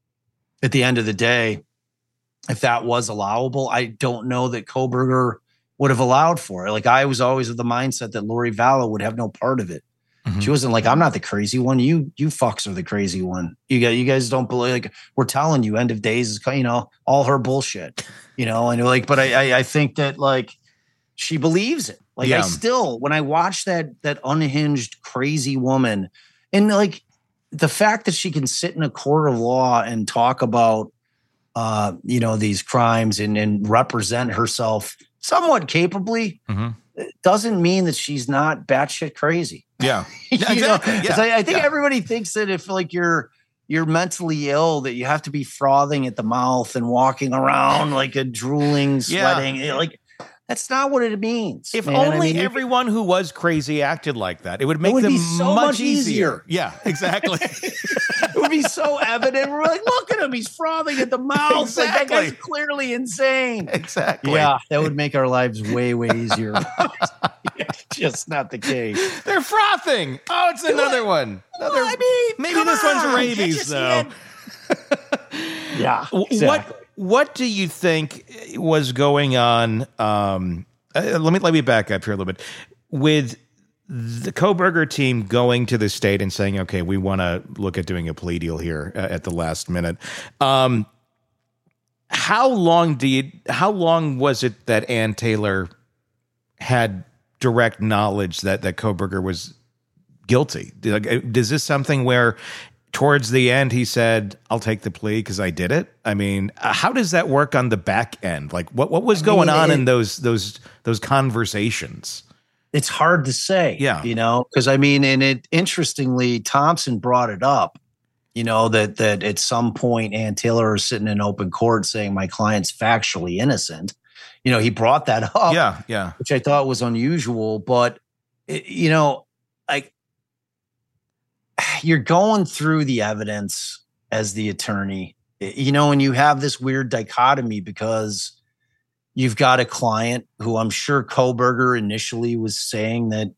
at the end of the day, if that was allowable, I don't know that Kohberger would have allowed for it. Like I was always of the mindset that Lori Vallow would have no part of it. Mm-hmm. She wasn't like, I'm not the crazy one. You, you fucks are the crazy one. You guys, you guys don't believe, like, we're telling you end of days is, you know, all her bullshit, you know, and like, but I, I, I think that like she believes it. Like yeah. I still, when I watch that, that unhinged, crazy woman and like, the fact that she can sit in a court of law and talk about, uh, you know, these crimes and, and represent herself somewhat capably mm-hmm. doesn't mean that she's not batshit crazy. Yeah, exactly. Yeah. I, I think yeah. everybody thinks that if like you're you're mentally ill, that you have to be frothing at the mouth and walking around like a drooling, sweating, yeah. like. That's not what it means. If man. only I mean, everyone who was crazy acted like that, it would make it would them be so much, much easier. easier. Yeah, exactly. It would be so evident. We're like, look at him. He's frothing at the mouth. Exactly. Like, that guy's clearly insane. Exactly. Yeah, that would make our lives way, way easier. Just not the case. They're frothing. Oh, it's another one. Another, well, I mean, maybe this on. one's rabies, though. Yeah, exactly. What What do you think was going on? Um, uh, let me let me back up here a little bit. With the Kohberger team going to the state and saying, "Okay, we want to look at doing a plea deal here uh, at the last minute." Um, how long do you? How long was it that Ann Taylor had direct knowledge that that Kohberger was guilty? Is this something where? Towards the end, he said, I'll take the plea because I did it. I mean, how does that work on the back end? Like, what, what was going I mean, on it, in those those those conversations? It's hard to say, yeah. you know, because I mean, and it interestingly, Thompson brought it up, you know, that that at some point, Ann Taylor was sitting in open court saying my client's factually innocent. You know, he brought that up, yeah, yeah, which I thought was unusual, but it, you know, like. You're going through the evidence as the attorney, you know, and you have this weird dichotomy because you've got a client who I'm sure Kohberger initially was saying that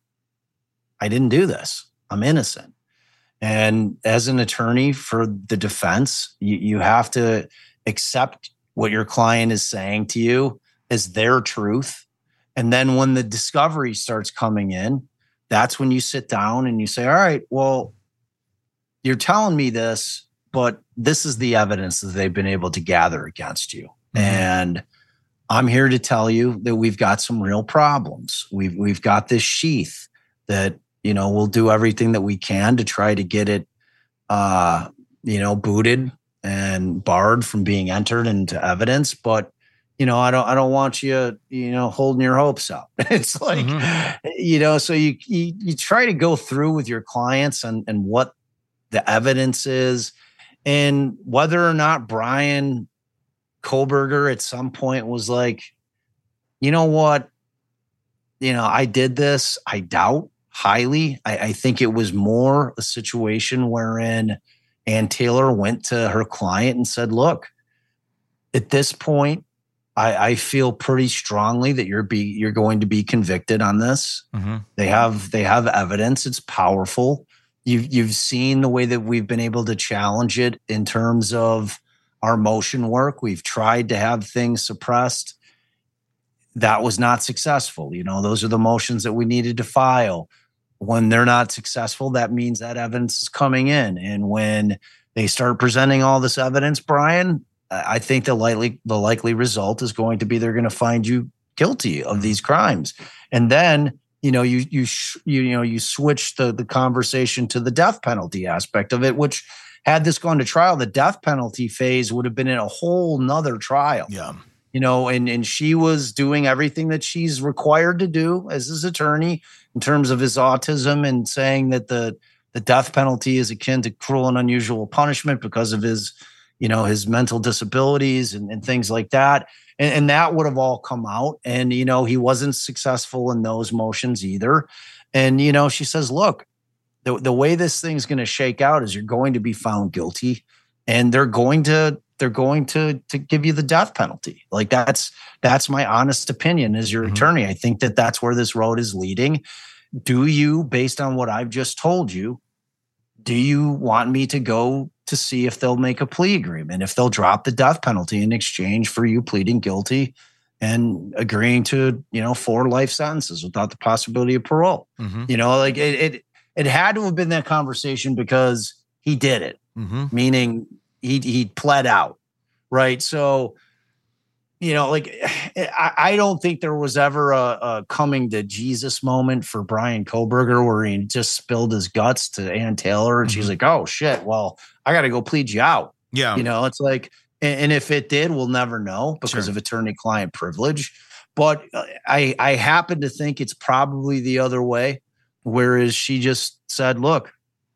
I didn't do this. I'm innocent. And as an attorney for the defense, you, you have to accept what your client is saying to you as their truth. And then when the discovery starts coming in, that's when you sit down and you say, all right, well, you're telling me this, but this is the evidence that they've been able to gather against you. Mm-hmm. And I'm here to tell you that we've got some real problems. We've, we've got this sheath that, you know, we'll do everything that we can to try to get it, uh, you know, booted and barred from being entered into evidence. But, you know, I don't, I don't want you, you know, holding your hopes up. It's like, mm-hmm. you know, so you, you, you try to go through with your clients and, and what the evidence is and whether or not Bryan Kohberger at some point was like, you know what, you know, I did this. I doubt highly. I, I think it was more a situation wherein Ann Taylor went to her client and said, look, at this point, I, I feel pretty strongly that you're be you're going to be convicted on this. Mm-hmm. They have they have evidence. It's powerful. You've you've seen the way that we've been able to challenge it in terms of our motion work. We've tried to have things suppressed. That was not successful. You know, those are the motions that we needed to file. When they're not successful, that means that evidence is coming in. And when they start presenting all this evidence, Brian, I think the likely the likely result is going to be they're going to find you guilty of these crimes. And then, you know, you you sh- you, you know you switch the the conversation to the death penalty aspect of it, which had this gone to trial, the death penalty phase would have been in a whole nother trial. Yeah. You know, and, and she was doing everything that she's required to do as his attorney in terms of his autism and saying that the, the death penalty is akin to cruel and unusual punishment because of his, you know, his mental disabilities and, and things like that. And, and that would have all come out. And, you know, he wasn't successful in those motions either. And, you know, she says, look, the, the way this thing's going to shake out is you're going to be found guilty and they're going to they're going to to give you the death penalty. Like that's that's my honest opinion as your mm-hmm. attorney. I think that that's where this road is leading. Do you, based on what I've just told you, do you want me to go to see if they'll make a plea agreement, if they'll drop the death penalty in exchange for you pleading guilty and agreeing to, you know, four life sentences without the possibility of parole? Mm-hmm. You know, like it, it it had to have been that conversation because he did it, mm-hmm. meaning he he pled out, right? So, you know, like I, I don't think there was ever a, a coming to Jesus moment for Bryan Kohberger where he just spilled his guts to Ann Taylor and mm-hmm. she's like, oh shit, well, I got to go plead you out. Yeah. You know, it's like, and, and if it did, we'll never know because sure. of attorney-client privilege. But I, I happen to think it's probably the other way, whereas she just said, look,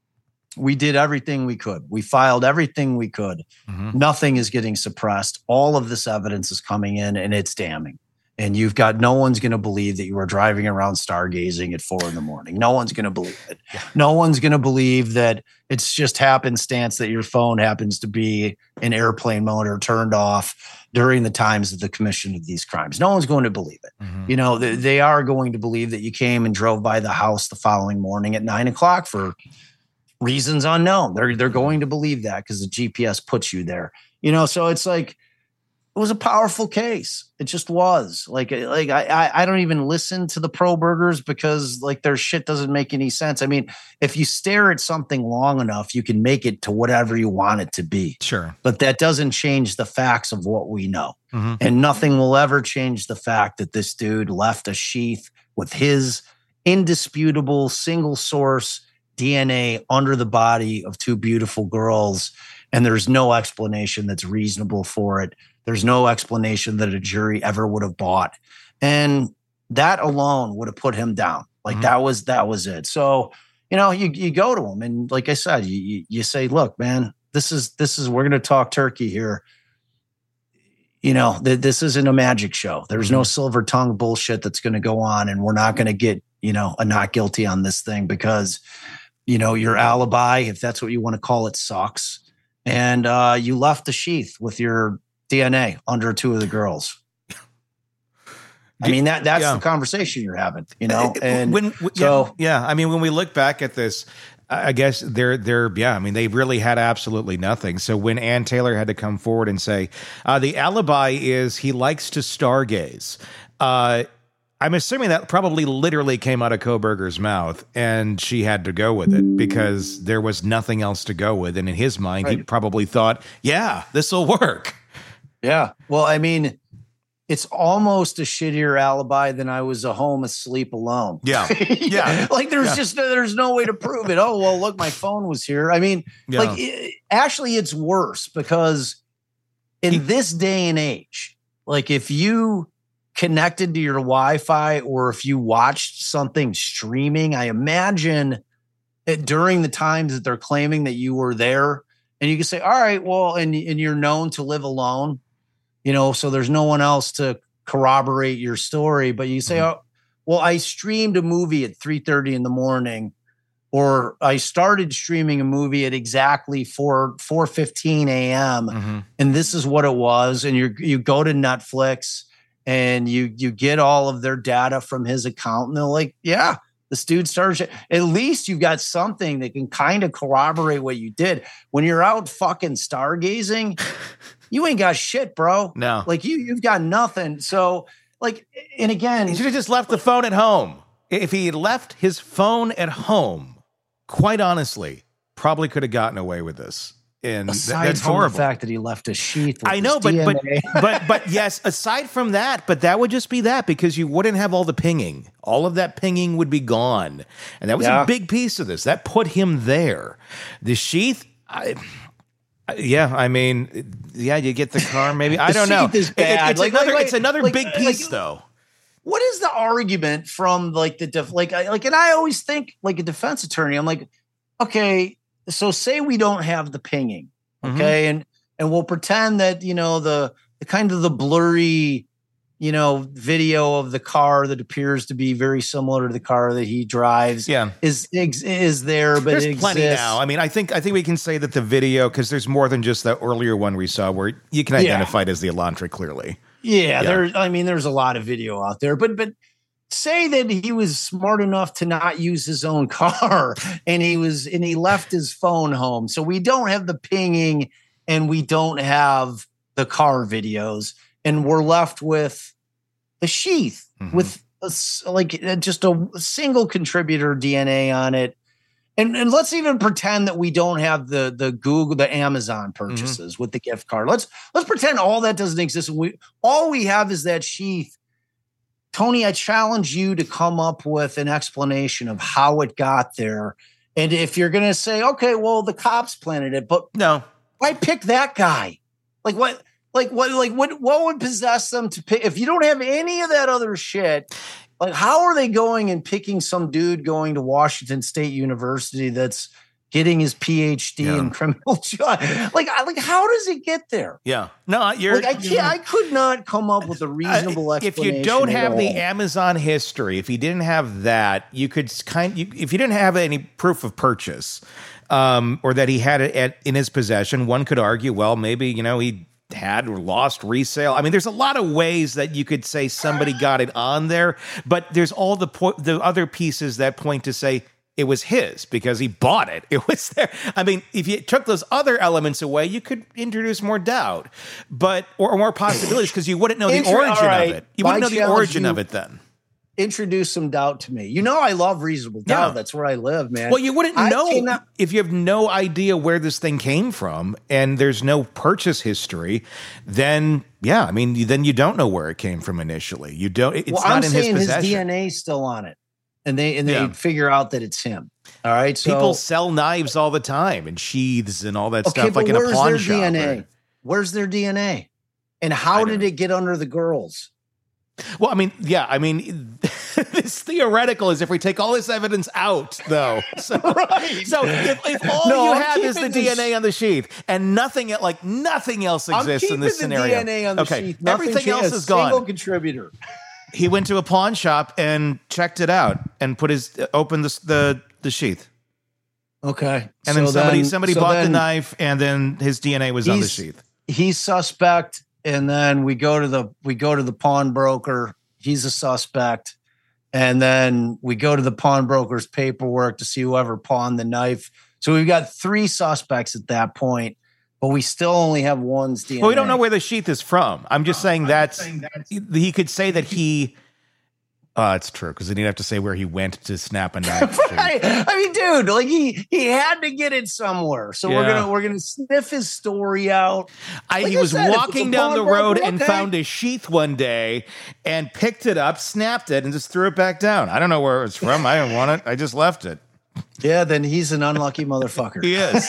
we did everything we could. We filed everything we could. Mm-hmm. Nothing is getting suppressed. All of this evidence is coming in and it's damning. And you've got no one's going to believe that you were driving around stargazing at four in the morning. No one's going to believe it. Yeah. No one's going to believe that it's just happenstance that your phone happens to be in airplane mode or turned off during the times of the commission of these crimes. No one's going to believe it. Mm-hmm. You know, they, they are going to believe that you came and drove by the house the following morning at nine o'clock for reasons unknown. They're they're going to believe that because the G P S puts you there. You know, so it's like it was a powerful case. It just was. Like like I I don't even listen to the pro burgers because like their shit doesn't make any sense. I mean, if you stare at something long enough, you can make it to whatever you want it to be. Sure. But that doesn't change the facts of what we know. Mm-hmm. And nothing will ever change the fact that this dude left a sheath with his indisputable single source D N A under the body of two beautiful girls, and there's no explanation that's reasonable for it. There's no explanation that a jury ever would have bought. And that alone would have put him down. Like mm-hmm. that was that was it. So, you know, you you go to him and like I said, you you say, look, man, this is this is we're gonna talk turkey here. You know, th- this isn't a magic show. There's mm-hmm. no silver tongue bullshit that's gonna go on, and we're not gonna get, you know, a not guilty on this thing because you know, your alibi, if that's what you want to call it, sucks. And uh, you left the sheath with your D N A under two of the girls. I mean, that that's yeah. the conversation you're having, you know? And when, so, yeah, yeah, I mean, when we look back at this, I guess they're, they're, yeah, I mean, they really had absolutely nothing. So when Ann Taylor had to come forward and say, uh, the alibi is he likes to stargaze, uh, I'm assuming that probably literally came out of Kohberger's mouth, and she had to go with it because there was nothing else to go with. And in his mind, right. he probably thought, yeah, this will work. Yeah. Well, I mean, it's almost a shittier alibi than I was at home asleep alone. Yeah. Yeah. Like there's yeah. just, there's no way to prove it. Oh, well, look, my phone was here. I mean, yeah. like it, actually it's worse because in he, this day and age, like if you connected to your Wi-Fi or if you watched something streaming, I imagine that during the times that they're claiming that you were there and you can say, all right, well, and, and you're known to live alone, you know, so there's no one else to corroborate your story, but you say, mm-hmm. oh, well, I streamed a movie at three thirty in the morning, or I started streaming a movie at exactly four fifteen a.m. Mm-hmm. and this is what it was. And you you go to Netflix and you you get all of their data from his account, and they're like, yeah, this dude started. At least you've got something that can kind of corroborate what you did. When you're out fucking stargazing, you ain't got shit, bro. No. Like you, you've got nothing. So like, and again, he should have just left the phone at home. If he had left his phone at home, quite honestly, probably could have gotten away with this. And aside th- that's from horrible. the fact that he left a sheath. With I know, but, D N A. but, but, but yes, aside from that, but that would just be that because you wouldn't have all the pinging. All of that pinging would be gone. And that was yeah. a big piece of this. That put him there. The sheath, I... Yeah, I mean, yeah, you get the car. Maybe I don't know. Is bad. It, it's like, another, like, it's another like, big piece, like, though. What is the argument from like the def- like I, like? And I always think like a defense attorney. I'm like, okay, so say we don't have the pinging, okay, mm-hmm. and and we'll pretend that you know the the kind of the blurry, you know, video of the car that appears to be very similar to the car that he drives. Yeah, is is, is there? But there's it plenty exists. now. I mean, I think I think we can say that the video because there's more than just that earlier one we saw where you can identify yeah. it as the Elantra clearly. Yeah, yeah, there's. I mean, there's a lot of video out there, but but say that he was smart enough to not use his own car, and he was and he left his phone home, so we don't have the pinging, and we don't have the car videos, and we're left with the sheath mm-hmm. with a, like just a single contributor D N A on it. And, and let's even pretend that we don't have the the Google, the Amazon purchases mm-hmm. with the gift card. Let's let's pretend all that doesn't exist. We all we have is that sheath. Tony, I challenge you to come up with an explanation of how it got there. And if you're going to say, okay, well, the cops planted it, but no, why pick that guy? Like what? Like what? Like what? What would possess them to pick? If you don't have any of that other shit. Like, how are they going and picking some dude going to Washington State University that's getting his P H D yeah. in criminal justice? Like, like, how does it get there? Yeah, no, you're. Like, I can't. I could not come up with a reasonable uh, explanation. If you don't have the Amazon history, if you didn't have that, you could kind. You, if you didn't have any proof of purchase, um, or that he had it at, in his possession, one could argue, well, maybe you know he. had or lost resale. I mean, there's a lot of ways that you could say somebody got it on there, but there's all the po- the other pieces that point to say it was his because he bought it. It was there. I mean, if you took those other elements away, you could introduce more doubt, but or, or more possibilities because you wouldn't know the Intro- origin right. of it. You wouldn't know the origin you- of it then. Introduce some doubt to me. You know, I love reasonable doubt. Yeah. That's where I live, man. Well, you wouldn't I know cannot- if you have no idea where this thing came from and there's no purchase history, then yeah, I mean, then you don't know where it came from initially. You don't, it's well, not I'm in saying his his possession. D N A is still on it. And they, and they yeah. figure out that it's him. All right. So people sell knives all the time and sheaths and all that okay, stuff like in a pawn their shop. D N A? Right? Where's their D N A? And how did it get under the girls? Well, I mean, yeah, I mean, it's theoretical as if we take all this evidence out, though. So, right. so if, if all no, you I'm have is the this, D N A on the sheath and nothing, like nothing else exists in this the scenario. D N A on the okay, sheath. Nothing everything else is gone. Single contributor. He went to a pawn shop and checked it out and put his uh, opened the, the the sheath. Okay, and so then somebody then, somebody so bought then the knife, and then his D N A was on the sheath. He's suspect, and then we go to the we go to the pawnbroker. he's a suspect. And then we go to the pawnbroker's paperwork to see whoever pawned the knife. So we've got three suspects at that point, but we still only have one's D N A. Well, we don't know where the sheath is from. I'm just saying that's, he could say that he, uh, it's true, because then he'd have to say where he went to snap a knife. Right. I mean, dude, like he he had to get it somewhere. So Yeah. we're gonna we're gonna sniff his story out. I, Like he I was said, if it's walking a down the pawnbroker, road and okay. found a sheath one day and picked it up, snapped it, and just threw it back down. I don't know where it's from. I didn't want it. I just left it. Yeah, then he's an unlucky motherfucker. He is.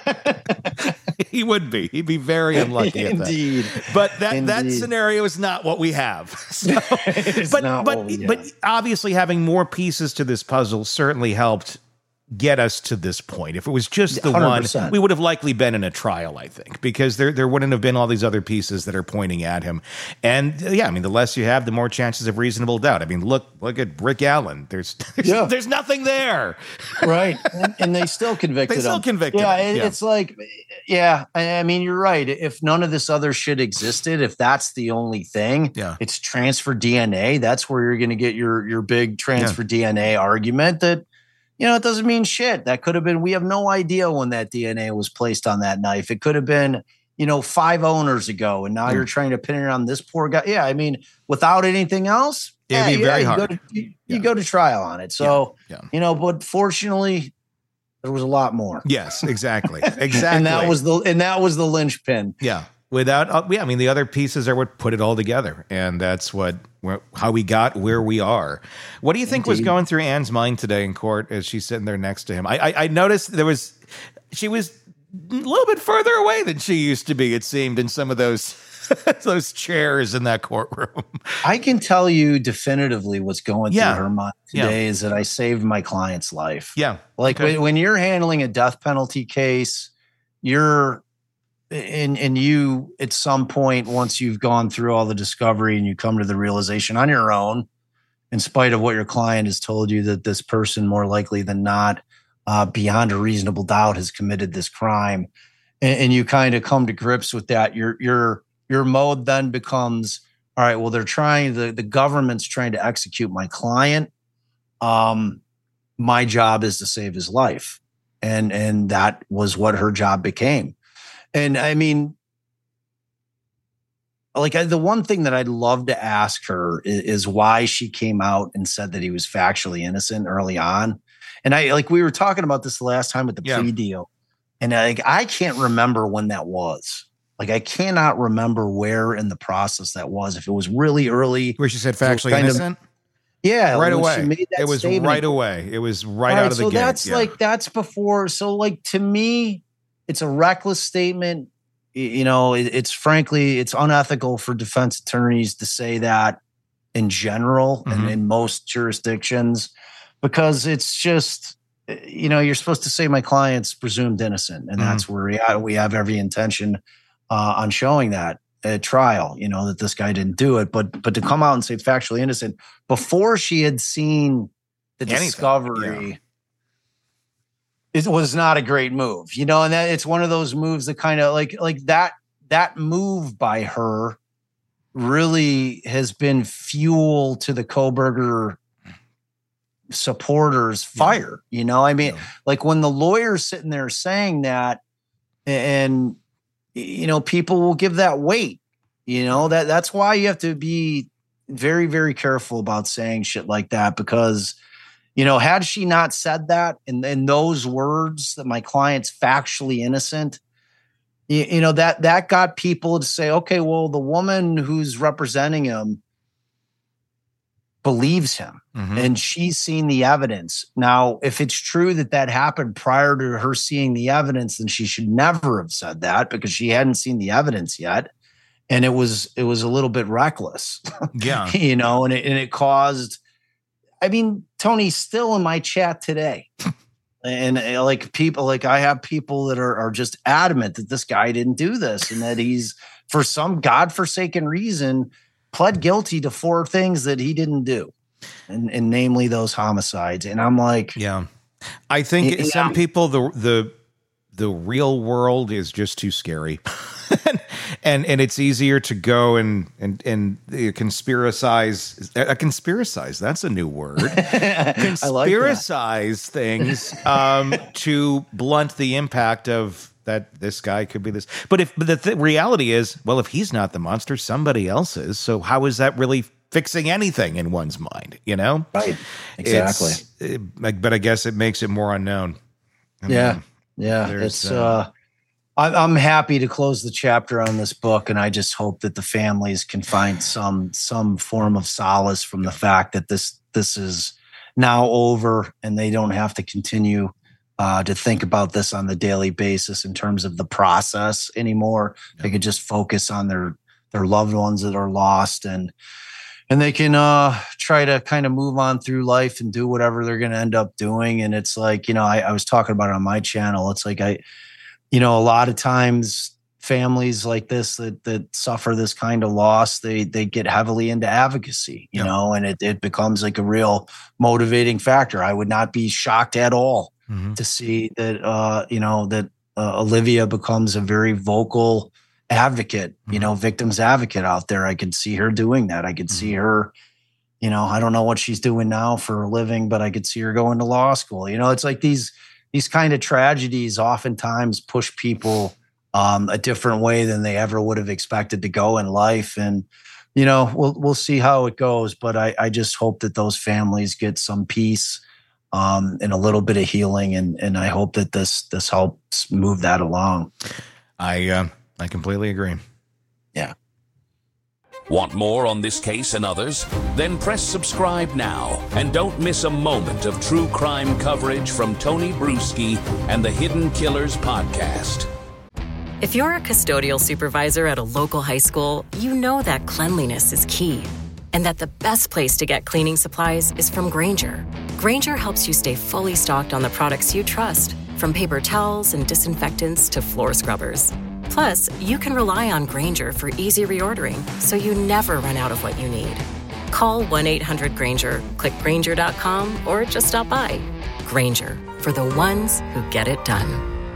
He would be. He'd be very unlucky at that. Indeed. But that, that Indeed. scenario is not what we have. So, It's but not but what we but have. obviously having more pieces to this puzzle certainly helped get us to this point. If it was just the one hundred one, percent. we would have likely been in a trial, I think, because there there wouldn't have been all these other pieces that are pointing at him. And uh, yeah, I mean, the less you have, the more chances of reasonable doubt. I mean, look look at Rick Allen. There's there's, Yeah. there's nothing there. Right. And, and they still convicted They still him. convicted yeah, him, it- yeah. It's like, yeah, I, I mean, you're right. If none of this other shit existed, if that's the only thing, Yeah. it's transfer D N A. That's where you're going to get your, your big transfer D N A argument that, you know, it doesn't mean shit. That could have been, we have no idea when that D N A was placed on that knife. It could have been, you know, five owners ago. And now Hmm. you're trying to pin it on this poor guy. Yeah. I mean, without anything else, It'd yeah, be yeah, very you hard. Go to, you, you Yeah. go to trial on it. So, Yeah, yeah. you know, but fortunately, there was a lot more. Yes, exactly. Exactly. And that was the and that was the linchpin. Yeah. Without, uh, yeah, I mean, the other pieces are what put it all together. And that's what, wh- how we got where we are. What do you think was Indeed. going through Anne's mind today in court as she's sitting there next to him? I, I, I noticed there was, she was a little bit further away than she used to be, it seemed, in some of those, those chairs in that courtroom. I can tell you definitively what's going Yeah. through her mind Yeah. today is that I saved my client's life. Yeah. Like Okay. when, when you're handling a death penalty case, you're and and you at some point, once you've gone through all the discovery and you come to the realization on your own, in spite of what your client has told you, that this person more likely than not, uh, beyond a reasonable doubt, has committed this crime, and, and you kind of come to grips with that. Your your your mode then becomes, all right, well, they're trying the the government's trying to execute my client. Um, my job is to save his life, and and that was what her job became. And I mean, like I, the one thing that I'd love to ask her is, is why she came out and said that he was factually innocent early on. And I like we were talking about this the last time with the Yeah. plea deal, and I, like I can't remember when that was. Like I cannot remember where in the process that was. If it was really early, Where she said It was factually kind of- innocent? yeah, Right when she away. made that It was statement. right away. It was right All out of the so gate. that's Yeah. like that's before. So like to me, it's a reckless statement. Y- You know, it, it's frankly it's unethical for defense attorneys to say that in general Mhm. and in most jurisdictions, because it's just uh, you know you're supposed to say my client's presumed innocent, and Mhm. that's where we have, we have every intention uh, on showing that at trial. You know that this guy didn't do it, but but to come out and say factually innocent before she had seen the Anything, discovery. It was not a great move, you know, and that it's one of those moves that kind of like like that that move by her really has been fuel to the Kohberger supporters' fire. You know, I mean, Yeah. like when the lawyer's sitting there saying that, and you know, people will give that weight. You know, that that's why you have to be very, very careful about saying shit like that, because you know, had she not said that in, in those words that my client's factually innocent, you, you know, that that got people to say, okay, well, the woman who's representing him believes him Mhm. and she's seen the evidence. Now, if it's true that that happened prior to her seeing the evidence, then she should never have said that because she hadn't seen the evidence yet. And it was it was a little bit reckless, Yeah. you know, and it, and it caused, I mean, Tony's still in my chat today. And uh, like people, like I have people that are, are just adamant that this guy didn't do this and that he's, for some godforsaken reason, pled guilty to four things that he didn't do. And, and namely those homicides. And I'm like, Yeah. I think Yeah. some people, the, the, the real world is just too scary. and, and and it's easier to go and and and conspiracize. Uh, conspiracize. That's a new word. Conspiracize things um, to blunt the impact of that. This guy could be this. But if but the th- reality is, well, if he's not the monster, somebody else is. So how is that really fixing anything in one's mind? You know, right? Exactly. It, but I guess it makes it more unknown. I yeah, mean, yeah. It's. Uh, uh, I'm happy to close the chapter on this book, and I just hope that the families can find some some form of solace from the fact that this this is now over, and they don't have to continue uh, to think about this on the daily basis in terms of the process anymore. Yeah. They could just focus on their their loved ones that are lost, and and they can uh, try to kind of move on through life and do whatever they're going to end up doing. And it's like, you know, I, I was talking about it on my channel. It's like I. You know, a lot of times families like this that that suffer this kind of loss, they they get heavily into advocacy, you yeah. know, and it, it becomes like a real motivating factor. I would not be shocked at all mm-hmm. to see that, uh, you know, that uh, Olivia becomes a very vocal advocate, mm-hmm. you know, victims advocate out there. I could see her doing that. I could mm-hmm. see her, you know, I don't know what she's doing now for a living, but I could see her going to law school. You know, it's like these These kind of tragedies oftentimes push people um, a different way than they ever would have expected to go in life. And, you know, we'll we'll see how it goes. But I, I just hope that those families get some peace um, and a little bit of healing. And and I hope that this this helps move that along. I uh, I completely agree. Yeah. Want more on this case and others? Then press subscribe now and don't miss a moment of true crime coverage from Tony Bruschi and the Hidden Killers podcast. If you're a custodial supervisor at a local high school, you know that cleanliness is key and that the best place to get cleaning supplies is from Grainger. Grainger helps you stay fully stocked on the products you trust, from paper towels and disinfectants to floor scrubbers. Plus, you can rely on Grainger for easy reordering, so you never run out of what you need. Call one eight hundred Grainger, click Grainger dot com, or just stop by. Grainger, for the ones who get it done.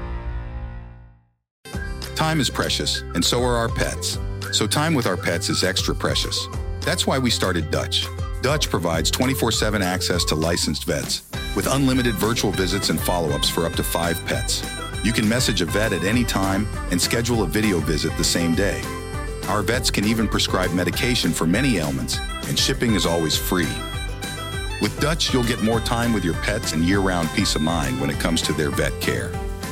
Time is precious, and so are our pets. So time with our pets is extra precious. That's why we started Dutch. Dutch provides twenty-four seven access to licensed vets, with unlimited virtual visits and follow-ups for up to five pets. You can message a vet at any time and schedule a video visit the same day. Our vets can even prescribe medication for many ailments, and shipping is always free. With Dutch, you'll get more time with your pets and year-round peace of mind when it comes to their vet care.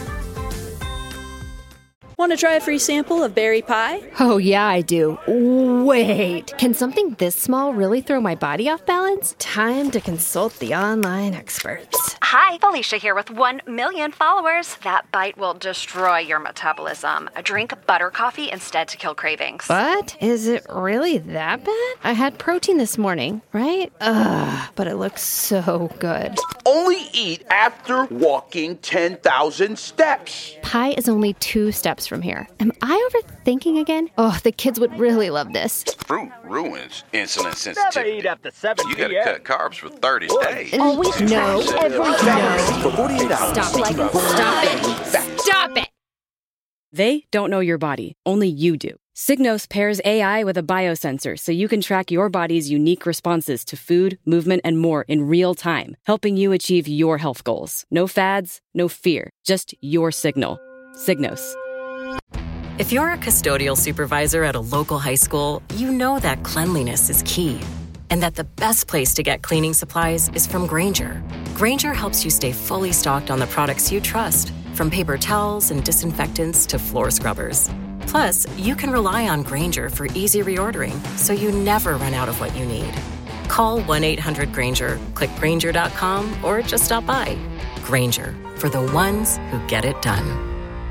Want to try a free sample of berry pie? Oh, yeah, I do. Wait, can something this small really throw my body off balance? Time to consult the online experts. Hi, Felicia here with one million followers. That bite will destroy your metabolism. Drink butter coffee instead to kill cravings. But is it really that bad? I had protein this morning, right? Ugh, but it looks so good. Only eat after walking ten thousand steps. Pie is only two steps from here. Am I overthinking again? Oh, the kids would really love this. Fruit ruins insulin sensitivity. Never eat after seven You gotta cut carbs for thirty days. Always no, every no. For forty-eight hours. Stop it. Stop it. Stop it. They don't know your body. Only you do. Signos pairs A I with a biosensor so you can track your body's unique responses to food, movement, and more in real time, helping you achieve your health goals. No fads, no fear, just your signal. Signos. If you're a custodial supervisor at a local high school, you know that cleanliness is key and that the best place to get cleaning supplies is from Grainger. Grainger helps you stay fully stocked on the products you trust, from paper towels and disinfectants to floor scrubbers. Plus, you can rely on Grainger for easy reordering, so you never run out of what you need. Call one eight hundred Grainger, click Grainger dot com, or just stop by. Grainger, for the ones who get it done.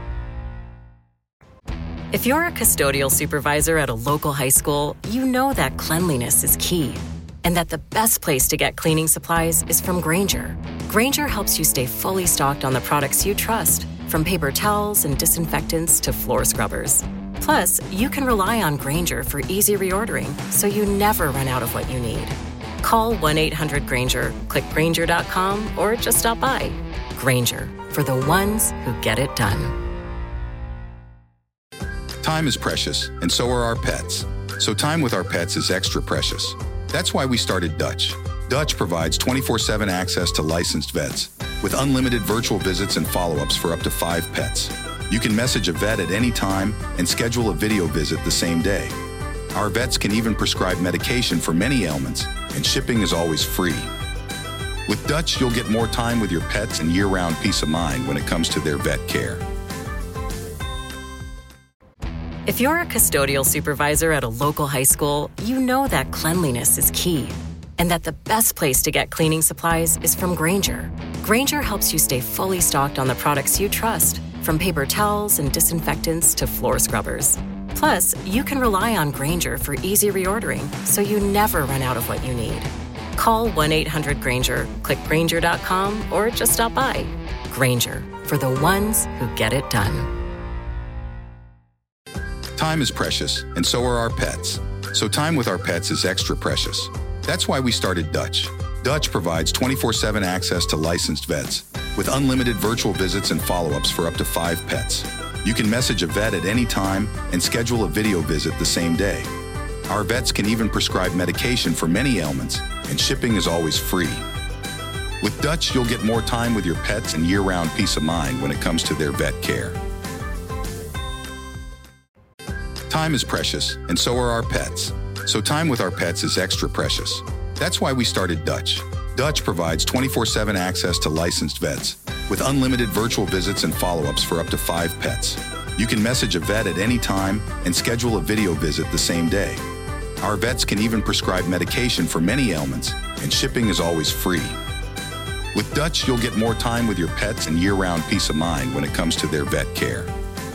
If you're a custodial supervisor at a local high school, you know that cleanliness is key and that the best place to get cleaning supplies is from Grainger. Grainger helps you stay fully stocked on the products you trust, from paper towels and disinfectants to floor scrubbers. Plus, you can rely on Grainger for easy reordering, so you never run out of what you need. Call one eight hundred Grainger, click Grainger dot com, or just stop by. Grainger, for the ones who get it done. Time is precious, and so are our pets. So time with our pets is extra precious. That's why we started Dutch. Dutch provides twenty-four seven access to licensed vets with unlimited virtual visits and follow-ups for up to five pets. You can message a vet at any time and schedule a video visit the same day. Our vets can even prescribe medication for many ailments, and shipping is always free. With Dutch, you'll get more time with your pets and year-round peace of mind when it comes to their vet care. If you're a custodial supervisor at a local high school, you know that cleanliness is key, and that the best place to get cleaning supplies is from Grainger. Grainger helps you stay fully stocked on the products you trust, from paper towels and disinfectants to floor scrubbers. Plus, you can rely on Grainger for easy reordering, so you never run out of what you need. Call one eight hundred Grainger, click Grainger dot com, or just stop by. Grainger, for the ones who get it done. Time is precious, and so are our pets. So time with our pets is extra precious. That's why we started Dutch. Dutch provides twenty-four seven access to licensed vets with unlimited virtual visits and follow-ups for up to five pets. You can message a vet at any time and schedule a video visit the same day. Our vets can even prescribe medication for many ailments, and shipping is always free. With Dutch, you'll get more time with your pets and year-round peace of mind when it comes to their vet care. Time is precious, and so are our pets. So time with our pets is extra precious. That's why we started Dutch. Dutch provides twenty-four seven access to licensed vets with unlimited virtual visits and follow-ups for up to five pets. You can message a vet at any time and schedule a video visit the same day. Our vets can even prescribe medication for many ailments, and shipping is always free. With Dutch, you'll get more time with your pets and year-round peace of mind when it comes to their vet care.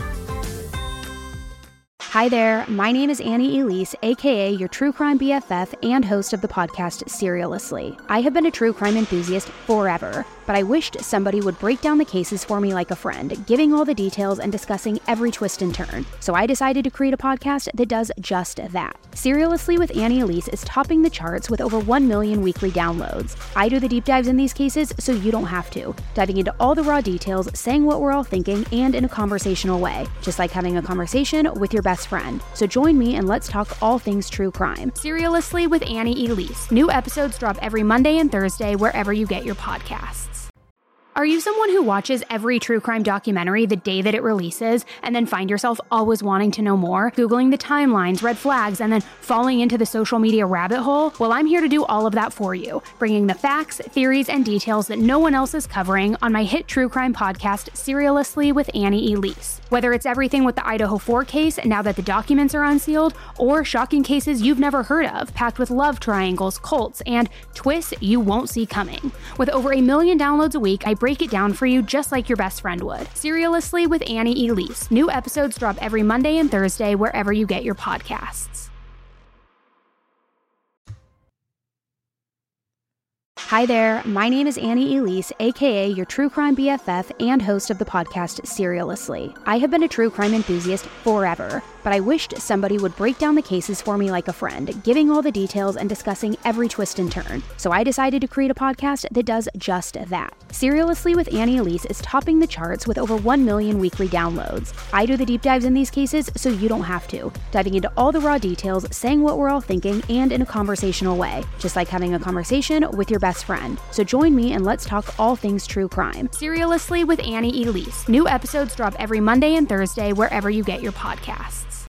Hi there, my name is Annie Elise, aka your true crime B F F and host of the podcast Serialously. I have been a true crime enthusiast forever, but I wished somebody would break down the cases for me like a friend, giving all the details and discussing every twist and turn. So I decided to create a podcast that does just that. Serialously with Annie Elise is topping the charts with over one million weekly downloads. I do the deep dives in these cases so you don't have to, diving into all the raw details, saying what we're all thinking, and in a conversational way, just like having a conversation with your best friend. So join me and let's talk all things true crime. Serialously with Annie Elise. New episodes drop every Monday and Thursday wherever you get your podcasts. Are you someone who watches every true crime documentary the day that it releases and then find yourself always wanting to know more, Googling the timelines, red flags, and then falling into the social media rabbit hole? Well, I'm here to do all of that for you, bringing the facts, theories, and details that no one else is covering on my hit true crime podcast, Serialously with Annie Elise. Whether it's everything with the Idaho four case now that the documents are unsealed, or shocking cases you've never heard of, packed with love triangles, cults, and twists you won't see coming. With over a million downloads a week, I break it down for you just like your best friend would. Serialously with Annie Elise. New episodes drop every Monday and Thursday wherever you get your podcasts. Hi there, my name is Annie Elise, aka your true crime B F F and host of the podcast Serialously. I have been a true crime enthusiast forever, but I wished somebody would break down the cases for me like a friend, giving all the details and discussing every twist and turn. So I decided to create a podcast that does just that. Serialously with Annie Elise is topping the charts with over one million weekly downloads. I do the deep dives in these cases so you don't have to, diving into all the raw details, saying what we're all thinking, and in a conversational way, just like having a conversation with your best friend. So join me and let's talk all things true crime. Serialously with Annie Elise. New episodes drop every Monday and Thursday wherever you get your podcasts.